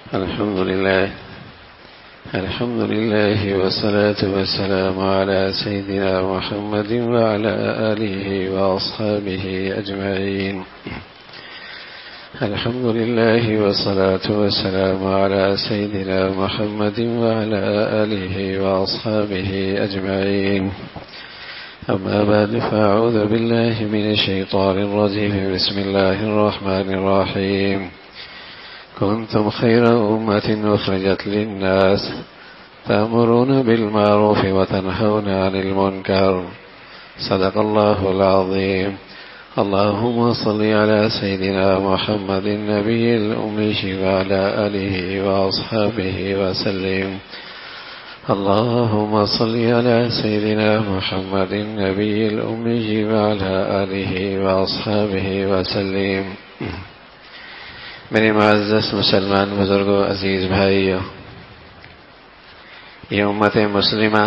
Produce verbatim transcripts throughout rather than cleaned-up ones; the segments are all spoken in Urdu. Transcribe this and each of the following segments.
الحمد لله الحمد لله والصلاة والسلام على سيدنا محمد وعلى آله وأصحابه أجمعين. الحمد لله والصلاة والسلام على سيدنا محمد وعلى آله وأصحابه أجمعين. أما بعد فأعوذ بالله من الشيطان الرجيم. بسم الله الرحمن الرحيم. كنتم خير أمة أخرجت للناس تأمرون بالمعروف وتنهون عن المنكر. صدق الله العظيم. اللهم صل على سيدنا محمد النبي الأمي وعلى آله وأصحابه وسلم. اللهم صل على سيدنا محمد النبي الأمي وعلى آله وأصحابه وسلم. میرے معزز مسلمان بزرگوں، عزیز بھائیوں، یہ امت مسلمہ،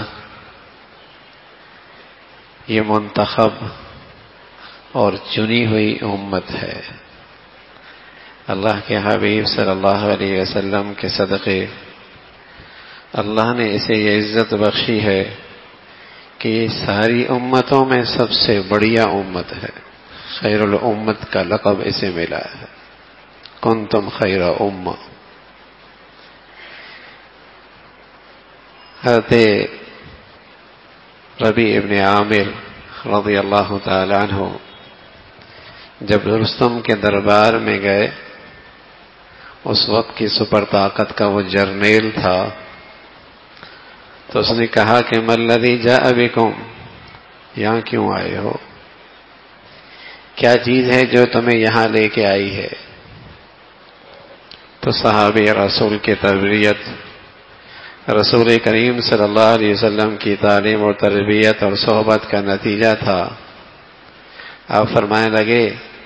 یہ منتخب اور چنی ہوئی امت ہے. اللہ کے حبیب صلی اللہ علیہ وسلم کے صدقے اللہ نے اسے یہ عزت بخشی ہے کہ یہ ساری امتوں میں سب سے بڑیا امت ہے. خیر الامت کا لقب اسے ملا ہے. کنتم خیر امہ. حضرت ربیع ابن عامر رضی اللہ تعالی عنہ جب رستم کے دربار میں گئے، اس وقت کی سپر طاقت کا وہ جرنیل تھا، تو اس نے کہا کہ ما الذی جاء بکم، یہاں کیوں آئے ہو؟ کیا چیز ہے جو تمہیں یہاں لے کے آئی ہے؟ تو صحابی رسول کی تربیت، رسول کریم صلی اللہ علیہ وسلم کی تعلیم اور تربیت اور صحبت کا نتیجہ تھا. آپ فرمانے لگے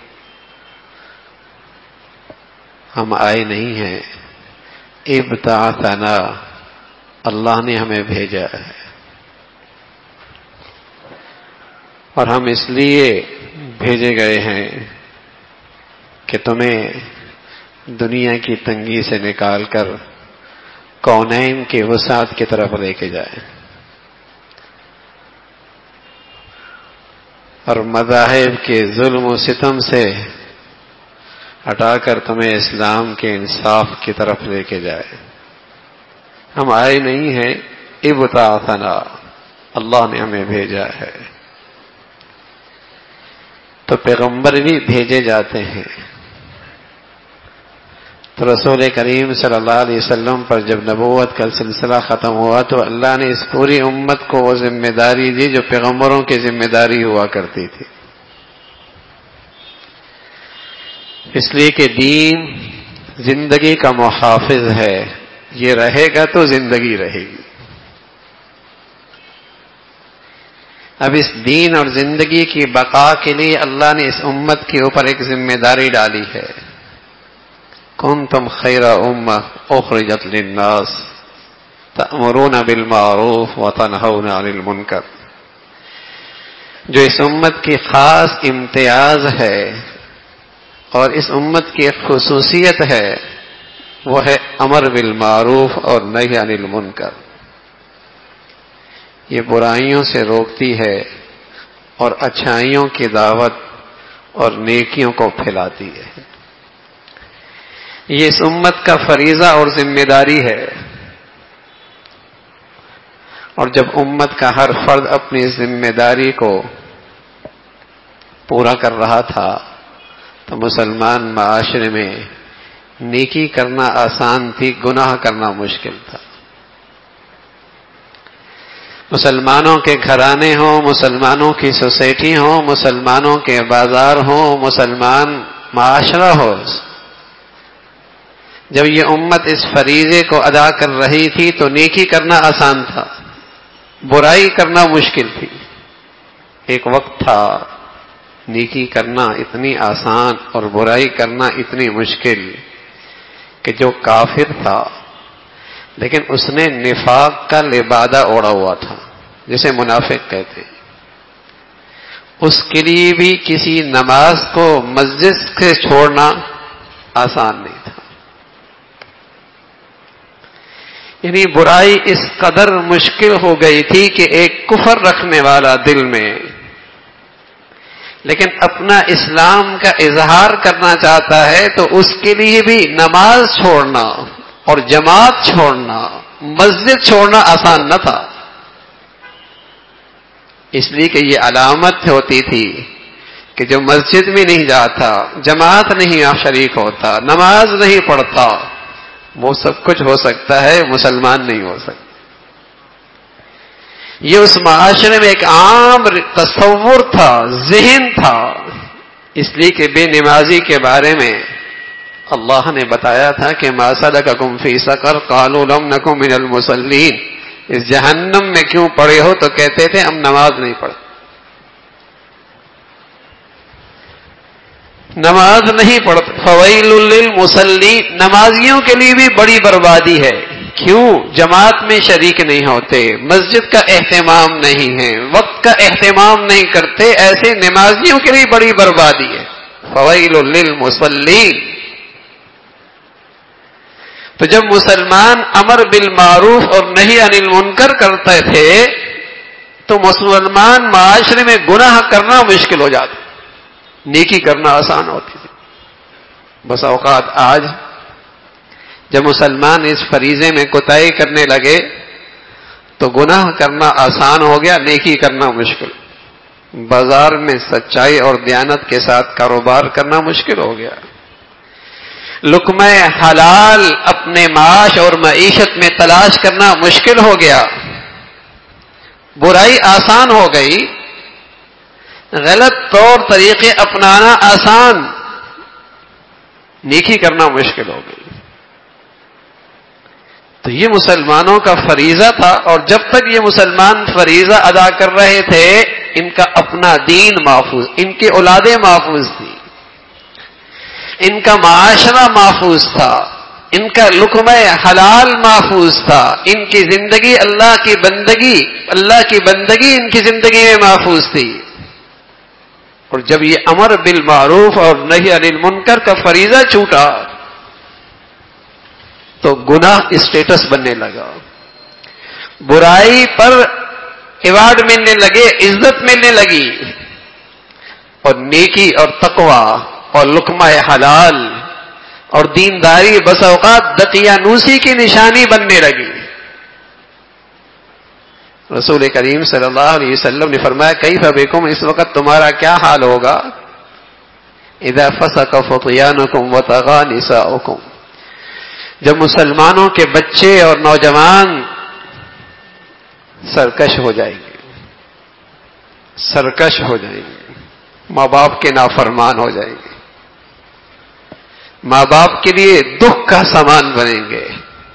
ہم آئے نہیں ہیں، ابتعثنا، اللہ نے ہمیں بھیجا ہے، اور ہم اس لیے بھیجے گئے ہیں کہ تمہیں دنیا کی تنگی سے نکال کر کونین کی وسعت کی طرف لے کے جائے، اور مذاہب کے ظلم و ستم سے ہٹا کر تمہیں اسلام کے انصاف کی طرف لے کے جائے. ہم آئے نہیں ہیں، ابتعثنا، اللہ نے ہمیں بھیجا ہے. تو پیغمبر بھی بھیجے جاتے ہیں. تو رسول کریم صلی اللہ علیہ وسلم پر جب نبوت کا سلسلہ ختم ہوا تو اللہ نے اس پوری امت کو وہ ذمہ داری دی جو پیغمبروں کی ذمہ داری ہوا کرتی تھی. اس لیے کہ دین زندگی کا محافظ ہے، یہ رہے گا تو زندگی رہے گی. اب اس دین اور زندگی کی بقا کے لیے اللہ نے اس امت کے اوپر ایک ذمہ داری ڈالی ہے. کنتم خیر امہ اخرجت للناس تأمرون بالمعروف وتنہون عن المنکر. جو اس امت کی خاص امتیاز ہے اور اس امت کی ایک خصوصیت ہے، وہ ہے امر بالمعروف اور نہی عن المنکر. یہ برائیوں سے روکتی ہے اور اچھائیوں کی دعوت اور نیکیوں کو پھیلاتی ہے. یہ اس امت کا فریضہ اور ذمہ داری ہے. اور جب امت کا ہر فرد اپنی ذمہ داری کو پورا کر رہا تھا تو مسلمان معاشرے میں نیکی کرنا آسان تھی، گناہ کرنا مشکل تھا. مسلمانوں کے گھرانے ہوں، مسلمانوں کی سوسائٹی ہوں، مسلمانوں کے بازار ہوں، مسلمان معاشرہ ہو، جب یہ امت اس فریضے کو ادا کر رہی تھی تو نیکی کرنا آسان تھا، برائی کرنا مشکل تھی. ایک وقت تھا نیکی کرنا اتنی آسان اور برائی کرنا اتنی مشکل کہ جو کافر تھا لیکن اس نے نفاق کا لبادہ اوڑا ہوا تھا، جسے منافق کہتے ہیں، اس کے لیے بھی کسی نماز کو مسجد سے چھوڑنا آسان نہیں تھا. یعنی برائی اس قدر مشکل ہو گئی تھی کہ ایک کفر رکھنے والا دل میں لیکن اپنا اسلام کا اظہار کرنا چاہتا ہے تو اس کے لیے بھی نماز چھوڑنا اور جماعت چھوڑنا، مسجد چھوڑنا آسان نہ تھا، اس لیے کہ یہ علامت ہوتی تھی کہ جو مسجد میں نہیں جاتا، جماعت نہیں شریک ہوتا، نماز نہیں پڑھتا، وہ سب کچھ ہو سکتا ہے، مسلمان نہیں ہو سکتا۔ یہ اس معاشرے میں ایک عام تصور تھا، ذہن تھا، اس لیے کہ بے نمازی کے بارے میں اللہ نے بتایا تھا کہ ما سلککم فی سقر قالوا لم نک من المصلین، اس جہنم میں کیوں پڑے ہو تو کہتے تھے ہم نماز نہیں پڑھتے، نماز نہیں پڑھتے۔ فویل للمصلین، نمازیوں کے لیے بھی بڑی بربادی ہے، کیوں؟ جماعت میں شریک نہیں ہوتے، مسجد کا اہتمام نہیں ہے، وقت کا اہتمام نہیں کرتے، ایسے نمازیوں کے لیے بڑی بربادی ہے۔ فویل للمصلین، تو جب مسلمان امر بالمعروف اور نہی عن المنکر کرتے تھے تو مسلمان معاشرے میں گناہ کرنا مشکل ہو جاتا، نیکی کرنا آسان ہوتی تھی۔ بس اوقات آج جب مسلمان اس فریضے میں کوتاہی کرنے لگے تو گناہ کرنا آسان ہو گیا، نیکی کرنا مشکل، بازار میں سچائی اور دیانت کے ساتھ کاروبار کرنا مشکل ہو گیا، لقمہ حلال اپنے معاش اور معیشت میں تلاش کرنا مشکل ہو گیا، برائی آسان ہو گئی، غلط طور طریقے اپنانا آسان، نیکی کرنا مشکل ہو گئی۔ تو یہ مسلمانوں کا فریضہ تھا، اور جب تک یہ مسلمان فریضہ ادا کر رہے تھے ان کا اپنا دین محفوظ، ان کی اولادیں محفوظ تھی، ان کا معاشرہ محفوظ تھا، ان کا لقمہ حلال محفوظ تھا، ان کی زندگی اللہ کی بندگی اللہ کی بندگی ان کی زندگی میں محفوظ تھی۔ اور جب یہ امر بالمعروف اور نہی عن المنکر کا فریضہ چھوٹا تو گناہ اسٹیٹس بننے لگا، برائی پر ایوارڈ ملنے لگے، عزت ملنے لگی، اور نیکی اور تقوی اور لقمہ حلال اور دینداری بس اوقات دقیانوسی کی نشانی بننے لگی۔ رسول کریم صلی اللہ علیہ وسلم نے فرمایا کیف بکم، اس وقت تمہارا کیا حال ہوگا؟ اذا فسق فتیانکم وطغى نساؤکم، جب مسلمانوں کے بچے اور نوجوان سرکش ہو جائیں گے، سرکش ہو جائیں گے، ماں باپ کے نافرمان ہو جائیں گے، ماں باپ کے لیے دکھ کا سامان بنیں گے،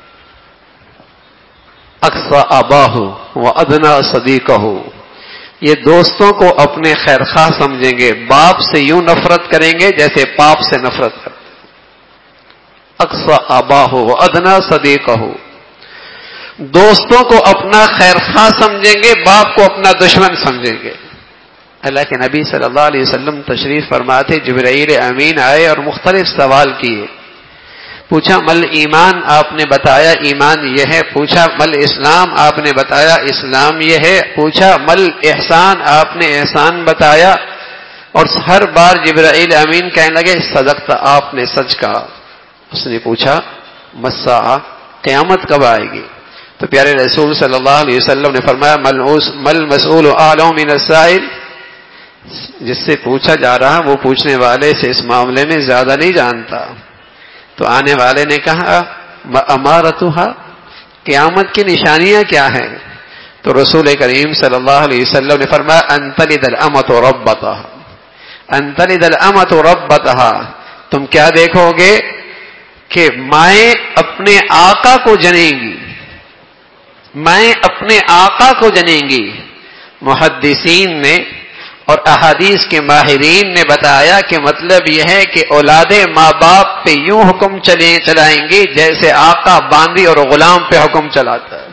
اقصی اباہ و ادنا صدیقہ، یہ دوستوں کو اپنے خیر خواہ سمجھیں گے، باپ سے یوں نفرت کریں گے جیسے باپ سے نفرت کرتے، اقصی اباہ و ادنا صدیقہ، دوستوں کو اپنا خیر خواہ سمجھیں گے، باپ کو اپنا دشمن سمجھیں گے۔ اللہ کے نبی صلی اللہ علیہ وسلم تشریف فرما تھے، جبرائیل امین آئے اور مختلف سوال کیے، پوچھا مل ایمان، آپ نے بتایا ایمان یہ ہے، پوچھا مل اسلام، آپ نے بتایا اسلام یہ ہے، پوچھا مل احسان، آپ نے احسان بتایا، اور ہر بار جبرائیل امین کہنے لگے صدقت، آپ نے سچ کہا۔ اس نے پوچھا مساء، قیامت کب آئے گی؟ تو پیارے رسول صلی اللہ علیہ وسلم نے فرمایا مل مسئول اعلم من السائل، جس سے پوچھا جا رہا وہ پوچھنے والے سے اس معاملے میں زیادہ نہیں جانتا۔ تو آنے والے نے کہا امارتھا، قیامت کی نشانیاں کیا ہیں؟ تو رسول کریم صلی اللہ علیہ وسلم نے فرمایا ان تلد الامۃ ربتها، ان تلد الامۃ ربتها، تم کیا دیکھو گے کہ مائیں اپنے آقا کو جنیں گی، مائیں اپنے آقا کو جنیں گی۔ محدثین نے اور احادیث کے ماہرین نے بتایا کہ مطلب یہ ہے کہ اولادیں ماں باپ پہ یوں حکم چلیں چلائیں گی جیسے آقا باندی اور غلام پہ حکم چلاتا ہے،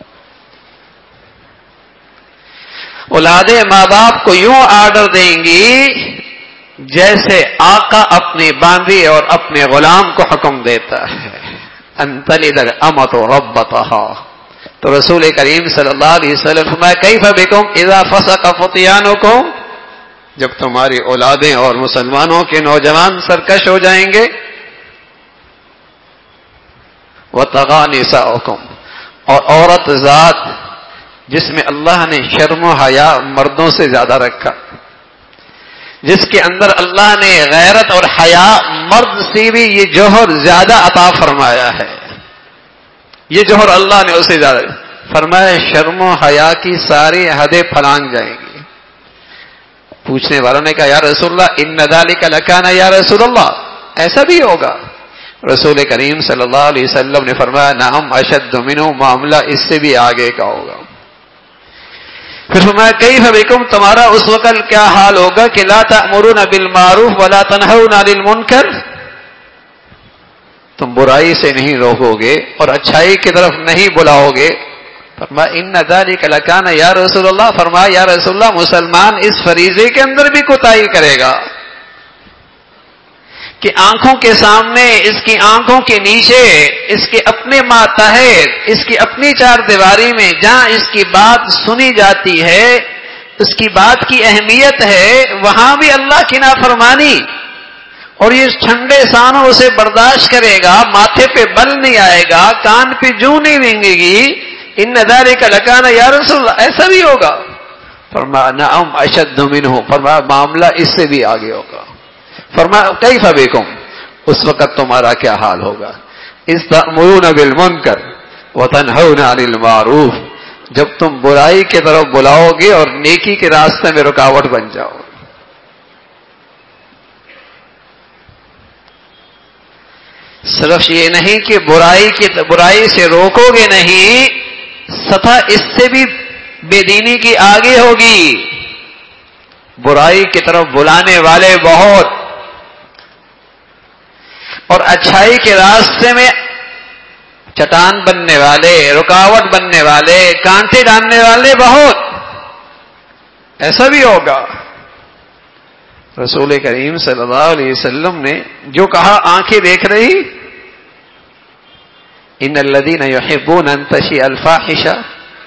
اولادیں ماں باپ کو یوں آرڈر دیں گی جیسے آقا اپنے باندی اور اپنے غلام کو حکم دیتا ہے۔ ان تلد الامۃ ربتها. تو رسول کریم صلی اللہ علیہ وسلم فرمایا کیف بکم اذا فسق فتیانکم، جب تمہاری اولادیں اور مسلمانوں کے نوجوان سرکش ہو جائیں گے. وطغى نساؤکم، اور عورت ذات جس میں اللہ نے شرم و حیا مردوں سے زیادہ رکھا، جس کے اندر اللہ نے غیرت اور حیا مرد سے بھی یہ جوہر زیادہ عطا فرمایا ہے، یہ جوہر اللہ نے اسے زیادہ فرمایا، شرم و حیا کی ساری حدیں پھلانگ جائیں گی. پوچھنے والوں نے کہا یا رسول اللہ ان ذلک لکان، یا رسول اللہ ایسا بھی ہوگا؟ رسول کریم صلی اللہ علیہ وسلم نے فرمایا نعم اشد منہ، معاملہ اس سے بھی آگے کا ہوگا. پھر فرمایا کیف بکم، تمہارا اس وقت کیا حال ہوگا کہ لا تأمرون بالمعروف ولا تنہون عن المنکر، تم برائی سے نہیں روکو گے اور اچھائی کی طرف نہیں بلاؤ گے. فرمایا ان ذلک لکان یا رسول اللہ، فرمایا یا رسول اللہ مسلمان اس فریضے کے اندر بھی کوتاہی کرے گا کہ آنکھوں کے سامنے، اس کی آنکھوں کے نیچے، اس کے اپنے ماتحت، اس کی اپنی چار دیواری میں جہاں اس کی بات سنی جاتی ہے، اس کی بات کی اہمیت ہے، وہاں بھی اللہ کی نافرمانی، اور یہ ٹھنڈے سانوں اسے برداشت کرے گا، ماتھے پہ بل نہیں آئے گا، کان پہ جوں نہیں رینگے گی. ان ذالک لکان یا رسول اللہ، ایسا بھی ہوگا؟ فرمایا نعم اشد منہ، فرمایا معاملہ اس سے بھی آگے ہوگا. فرمایا کیف بکم، اس وقت تمہارا کیا حال ہوگا؟ اذ تأمرون بالمنکر وتنہون عن المعروف، جب تم برائی کی طرف بلاؤ گے اور نیکی کے راستے میں رکاوٹ بن جاؤ. صرف یہ نہیں کہ برائی کی برائی سے روکو گے نہیں، سطح اس سے بھی بے دینی کی آگے ہوگی. برائی کی طرف بلانے والے بہت، اور اچھائی کے راستے میں چٹان بننے والے، رکاوٹ بننے والے، کانٹے ڈالنے والے بہت. ایسا بھی ہوگا. رسول کریم صلی اللہ علیہ وسلم نے جو کہا آنکھیں دیکھ رہی، ان الذین یحبون ان تشیع الفاحشہ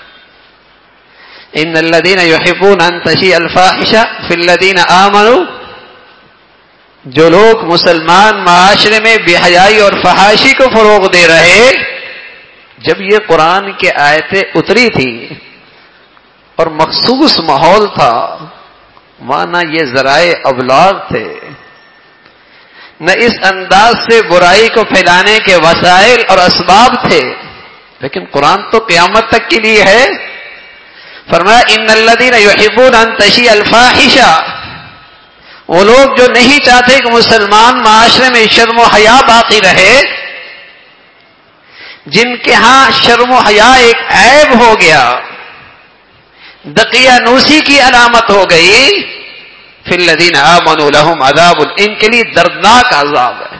ان الذین یحبون ان تشیع الفاحشہ فی الذین آمنوا، جو لوگ مسلمان معاشرے میں بے حیائی اور فحاشی کو فروغ دے رہے. جب یہ قرآن کی آیتیں اتری تھی اور مخصوص ماحول تھا، مانا یہ ذرائع ابلاغ تھے، نہ اس انداز سے برائی کو پھیلانے کے وسائل اور اسباب تھے، لیکن قرآن تو قیامت تک کے لیے ہے. فرمایا ان الذین یحبون ان تشیع الفاحشہ، وہ لوگ جو نہیں چاہتے کہ مسلمان معاشرے میں شرم و حیا باقی رہے، جن کے ہاں شرم و حیا ایک عیب ہو گیا، دقیانوسی کی علامت ہو گئی. فی الذین آمنوا لہم عذاب، ان کے لیے دردناک عذاب ہے.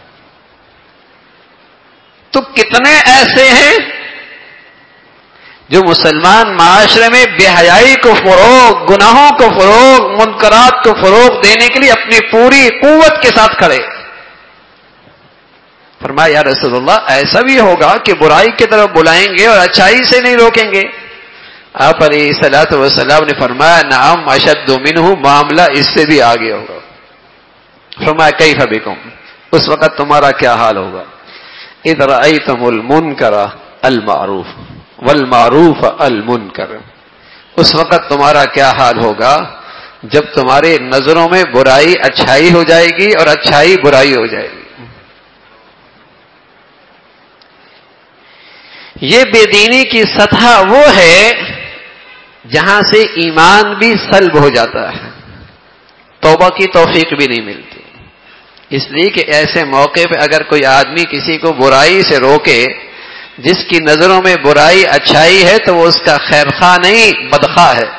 تو کتنے ایسے ہیں جو مسلمان معاشرے میں بے حیائی کو فروغ، گناہوں کو فروغ، منکرات کو فروغ دینے کے لیے اپنی پوری قوت کے ساتھ کھڑے. فرمایا یا رسول اللہ ایسا بھی ہوگا کہ برائی کی طرف بلائیں گے اور اچھائی سے نہیں روکیں گے؟ آپ علیہ الصلوۃ والسلام نے فرمایا نعم اشد منہ، معاملہ اس سے بھی آگے ہوگا. فرمایا کیف بکم، اس وقت تمہارا کیا حال ہوگا؟ اذ رأیتم المنکر المعروف والمعروف المنکر، اس وقت تمہارا کیا حال ہوگا جب تمہارے نظروں میں برائی اچھائی ہو جائے گی اور اچھائی برائی ہو جائے گی. یہ بے دینی کی سطح وہ ہے جہاں سے ایمان بھی سلب ہو جاتا ہے، توبہ کی توفیق بھی نہیں ملتی. اس لیے کہ ایسے موقع پہ اگر کوئی آدمی کسی کو برائی سے روکے، جس کی نظروں میں برائی اچھائی ہے، تو وہ اس کا خیر خواہ نہیں بدخواہ ہے.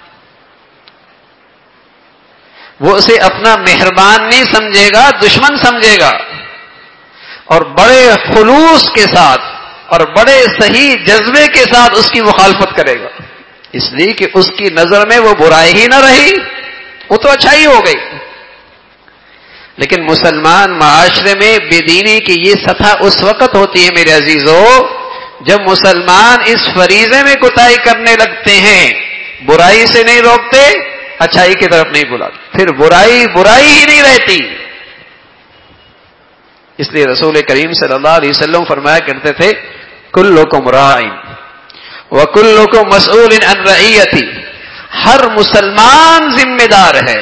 وہ اسے اپنا مہربان نہیں سمجھے گا، دشمن سمجھے گا، اور بڑے خلوص کے ساتھ اور بڑے صحیح جذبے کے ساتھ اس کی مخالفت کرے گا. اس لیے کہ اس کی نظر میں وہ برائی ہی نہ رہی، وہ تو اچھائی ہو گئی. لیکن مسلمان معاشرے میں بے دینی کی یہ سطح اس وقت ہوتی ہے میرے عزیزو جب مسلمان اس فریضے میں کوتاہی کرنے لگتے ہیں، برائی سے نہیں روکتے، اچھائی کی طرف نہیں بلاتے، پھر برائی برائی ہی نہیں رہتی۔ اس لیے رسول کریم صلی اللہ علیہ وسلم فرمایا کرتے تھے کلکم راع وکلکم مسئول عن رعیتی، ہر مسلمان ذمہ دار ہے۔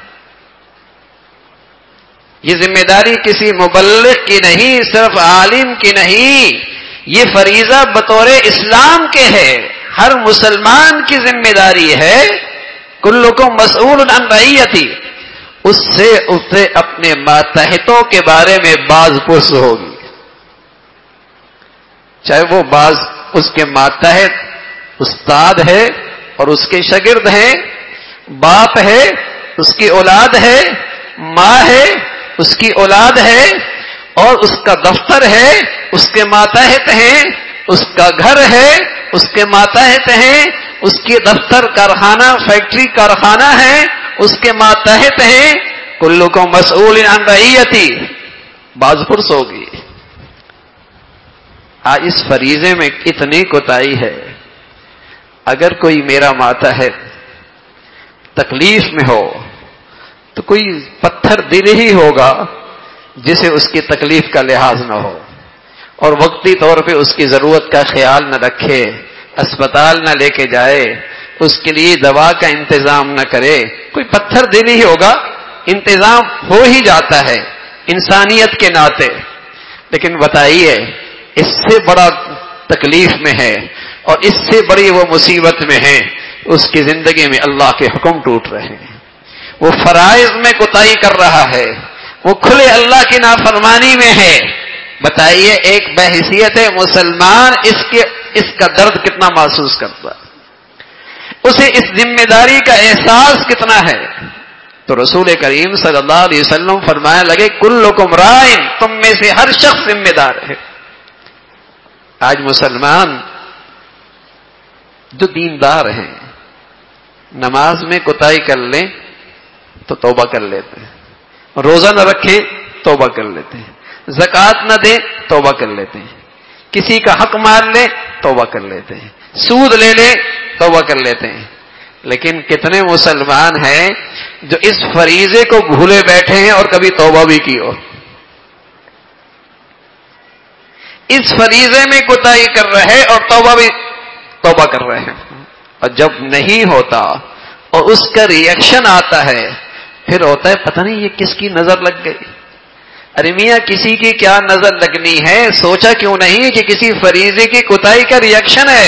یہ ذمہ داری کسی مبلغ کی نہیں، صرف عالم کی نہیں، یہ فریضہ بطور اسلام کے ہے، ہر مسلمان کی ذمہ داری ہے۔ کلکم مسئول عن رعیتی، اس سے اسے اپنے ماتحتوں کے بارے میں باز پرس ہوگی، چاہے وہ باز اس کے ماتحت استاد ہے اور اس کے شاگرد ہیں، باپ ہے اس کی اولاد ہے، ماں ہے اس کی اولاد ہے، اور اس کا دفتر ہے اس کے ماتحت ہیں، اس کا گھر ہے اس کے ماتحت ہیں، اس کی دفتر کارخانہ فیکٹری کارخانہ ہے اس کے ماتحت ہیں۔ کلکم مسئول عن رعیتی، باز پرس ہوگی۔ آج اس فریضے میں اتنی کوتاہی ہے، اگر کوئی میرا ماتحت تکلیف میں ہو تو کوئی پتھر دل ہی ہوگا جسے اس کی تکلیف کا لحاظ نہ ہو اور وقتی طور پہ اس کی ضرورت کا خیال نہ رکھے، اسپتال نہ لے کے جائے، اس کے لیے دوا کا انتظام نہ کرے، کوئی پتھر دل ہی ہوگا، انتظام ہو ہی جاتا ہے انسانیت کے ناطے۔ لیکن بتائیے اس سے بڑا تکلیف میں ہے اور اس سے بڑی وہ مصیبت میں ہے، اس کی زندگی میں اللہ کے حکم ٹوٹ رہے ہیں، وہ فرائض میں کوتاہی کر رہا ہے، وہ کھلے اللہ کی نافرمانی میں ہے۔ بتائیے ایک بحیثیت مسلمان اس کے اس کا درد کتنا محسوس کرتا ہے، اسے اس ذمہ داری کا احساس کتنا ہے۔ تو رسول کریم صلی اللہ علیہ وسلم فرمانے لگے کلکم راع، تم میں سے ہر شخص ذمہ دار ہے۔ آج مسلمان جو دیندار ہیں نماز میں کوتاہی کر لیں تو توبہ کر لیتے ہیں، روزہ نہ رکھیں توبہ کر لیتے ہیں، زکوٰۃ نہ دیں توبہ کر لیتے ہیں، کسی کا حق مار لیں توبہ کر لیتے ہیں، سود لے لیں توبہ کر لیتے ہیں۔ لیکن کتنے مسلمان ہیں جو اس فریضے کو بھولے بیٹھے ہیں اور کبھی توبہ بھی کی ہو، اس فریضے میں کوتاہی کر رہے اور توبہ بھی توبہ کر رہے ہیں، اور جب نہیں ہوتا اور اس کا ریئیکشن آتا ہے پھر ہوتا ہے پتہ نہیں یہ کس کی نظر لگ گئی۔ ارے میاں کسی کی کیا نظر لگنی ہے، سوچا کیوں نہیں کہ کسی فریضے کی کوتاہی کا ریئیکشن ہے،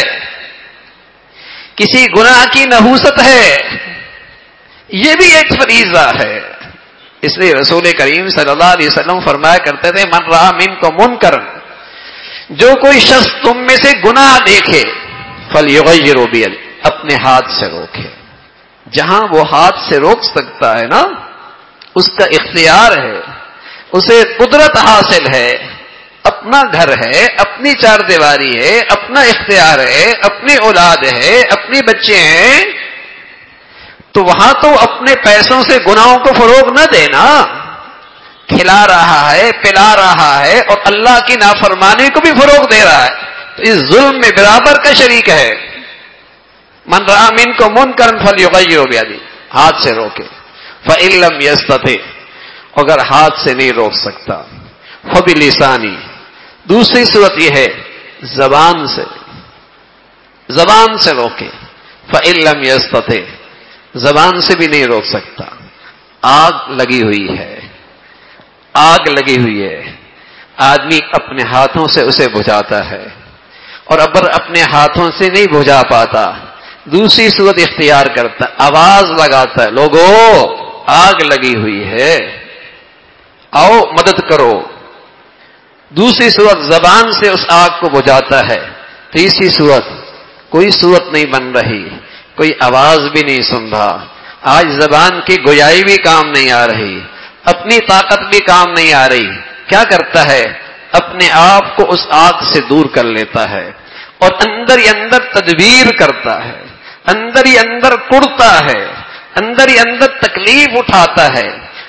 کسی گناہ کی نحوست ہے، یہ بھی ایک فریضہ ہے۔ اس لیے رسول کریم صلی اللہ علیہ وسلم فرمایا کرتے تھے من رأى منکم منکرا، جو کوئی شخص تم میں سے گناہ دیکھے فلیغیرہ بیدہ، اپنے ہاتھ سے روکے۔ جہاں وہ ہاتھ سے روک سکتا ہے نا اس کا اختیار ہے، اسے قدرت حاصل ہے، اپنا گھر ہے، اپنی چار دیواری ہے، اپنا اختیار ہے، اپنی اولاد ہے، اپنے بچے ہیں، تو وہاں تو اپنے پیسوں سے گناہوں کو فروغ نہ دینا، کھلا رہا ہے، پلا رہا ہے اور اللہ کی نافرمانی کو بھی فروغ دے رہا ہے، تو اس ظلم میں برابر کا شریک ہے۔ من رأى منکم منکرا فلیغیرہ بیدہ، ہاتھ سے روکے۔ فإن لم یستطع، اگر ہاتھ سے نہیں روک سکتا فبلسانی، دوسری صورت یہ ہے زبان سے، زبان سے روکے۔ فإن لم یستطع، زبان سے بھی نہیں روک سکتا، آگ لگی ہوئی ہے، آگ لگی ہوئی ہے، آدمی اپنے ہاتھوں سے اسے بجھاتا ہے، اور اگر اپنے ہاتھوں سے نہیں بجھا پاتا دوسری صورت اختیار کرتا، آواز لگاتا ہے لوگوں آگ لگی ہوئی ہے آؤ مدد کرو۔ دوسری صورت زبان سے اس آگ کو بجھاتا ہے۔ تیسری صورت کوئی صورت نہیں بن رہی، کوئی آواز بھی نہیں سن رہا، آج زبان کی گویائی بھی کام نہیں آ رہی، اپنی طاقت بھی کام نہیں آ رہی، کیا کرتا ہے اپنے آپ کو اس آگ سے دور کر لیتا ہے اور اندر ہی اندر تدبیر کرتا ہے، اندر ہی اندر کڑتا ہے، اندر ہی اندر تکلیف اٹھاتا ہے،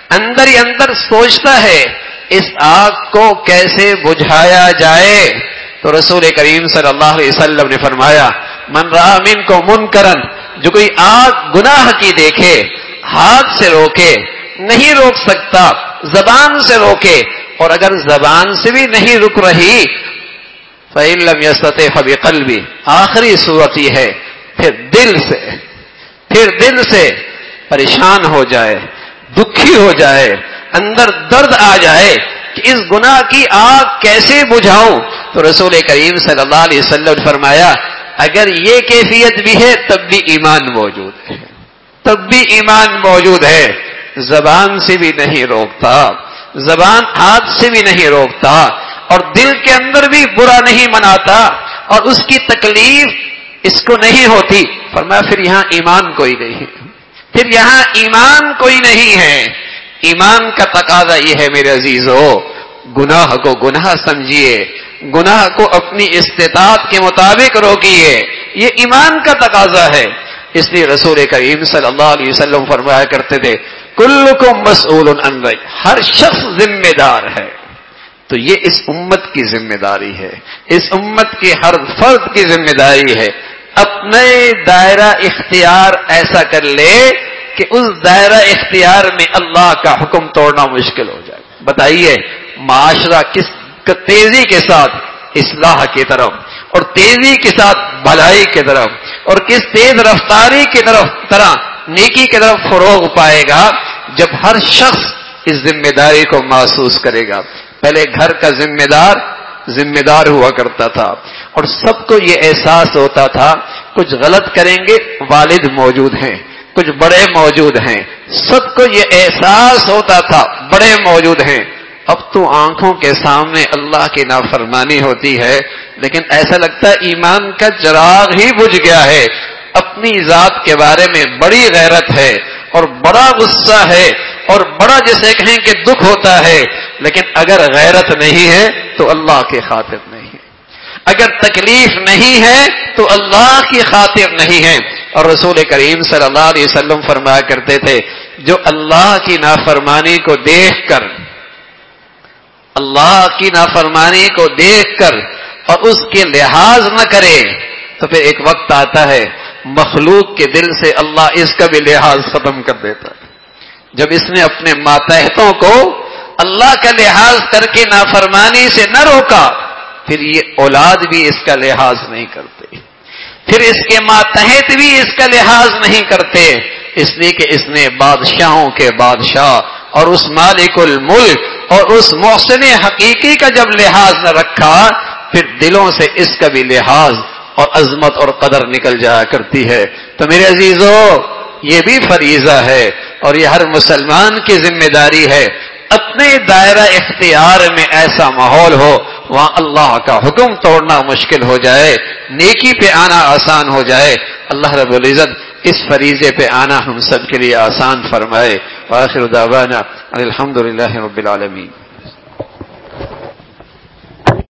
اندر ہی اندر سوچتا ہے اس آگ کو کیسے بجھایا جائے. تو رسول کریم صلی اللہ علیہ وسلم نے فرمایا من رأى منکم منکرا، جو کوئی آگ گناہ کی دیکھے ہاتھ سے روکے، نہیں روک سکتا زبان سے روکے، اور اگر زبان سے بھی نہیں رک رہی فَإِن لَّمْ يَسْتَطِعْ فَبِقَلْبِهِ، آخری صورت یہ ہے پھر دل سے پھر دل سے پریشان ہو جائے، دکھی ہو جائے، اندر درد آ جائے کہ اس گناہ کی آگ کیسے بجھاؤں. تو رسول کریم صلی اللہ علیہ وسلم نے فرمایا اگر یہ کیفیت بھی ہے تب بھی ایمان موجود ہے، تب بھی ایمان موجود ہے. زبان سے بھی نہیں روکتا، زبان ہاتھ سے بھی نہیں روکتا، اور دل کے اندر بھی برا نہیں مناتا، اور اس کی تکلیف اس کو نہیں ہوتی. فرمایا پھر یہاں ایمان کوئی نہیں ہے، پھر یہاں ایمان کوئی نہیں ہے. ایمان کا تقاضا یہ ہے میرے عزیزو، گناہ کو گناہ سمجھیے، گناہ کو اپنی استطاعت کے مطابق روکیے، یہ ایمان کا تقاضا ہے. اس لیے رسول کریم صلی اللہ علیہ وسلم فرمایا کرتے تھے کلکم مسئول عن رأی، ہر شخص ذمہ دار ہے. تو یہ اس امت کی ذمہ داری ہے، اس امت کی ہر فرد کی ذمہ داری ہے اپنے دائرہ اختیار ایسا کر لے کہ اس دائرہ اختیار میں اللہ کا حکم توڑنا مشکل ہو جائے. بتائیے معاشرہ کس تیزی کے ساتھ اصلاح کی طرف اور تیزی کے ساتھ بھلائی کی طرف اور کس تیز رفتاری کی طرف طرح نیکی کی طرف فروغ پائے گا جب ہر شخص اس ذمہ داری کو محسوس کرے گا. پہلے گھر کا ذمہ دار ذمہ دار ہوا کرتا تھا اور سب کو یہ احساس ہوتا تھا کچھ غلط کریں گے والد موجود ہیں، کچھ بڑے موجود ہیں، سب کو یہ احساس ہوتا تھا بڑے موجود ہیں. اب تو آنکھوں کے سامنے اللہ کی نافرمانی ہوتی ہے لیکن ایسا لگتا ہے ایمان کا چراغ ہی بجھ گیا ہے. اپنی ذات کے بارے میں بڑی غیرت ہے اور بڑا غصہ ہے اور بڑا جسے کہیں کہ دکھ ہوتا ہے، لیکن اگر غیرت نہیں ہے تو اللہ کی خاطر نہیں ہے، اگر تکلیف نہیں ہے تو اللہ کی خاطر نہیں ہے. اور رسول کریم صلی اللہ علیہ وسلم فرمایا کرتے تھے جو اللہ کی نافرمانی کو دیکھ کر اللہ کی نافرمانی کو دیکھ کر اور اس کے لحاظ نہ کرے تو پھر ایک وقت آتا ہے مخلوق کے دل سے اللہ اس کا بھی لحاظ ختم کر دیتا ہے. جب اس نے اپنے ماتحتوں کو اللہ کا لحاظ کر کے نافرمانی سے نہ روکا پھر یہ اولاد بھی اس کا لحاظ نہیں کرتے، پھر اس کے ماتحت بھی اس کا لحاظ نہیں کرتے، اس لیے کہ اس نے بادشاہوں کے بادشاہ اور اس مالک الملک اور اس محسن حقیقی کا جب لحاظ نہ رکھا پھر دلوں سے اس کا بھی لحاظ اور عظمت اور قدر نکل جایا کرتی ہے. تو میرے عزیزو یہ بھی فریضہ ہے اور یہ ہر مسلمان کی ذمہ داری ہے اپنے دائرہ اختیار میں ایسا ماحول ہو وہاں اللہ کا حکم توڑنا مشکل ہو جائے، نیکی پہ آنا آسان ہو جائے. اللہ رب العزت اس فریضے پہ آنا ہم سب کے لیے آسان فرمائے. وآخر دعوانا الحمدللہ رب العالمین.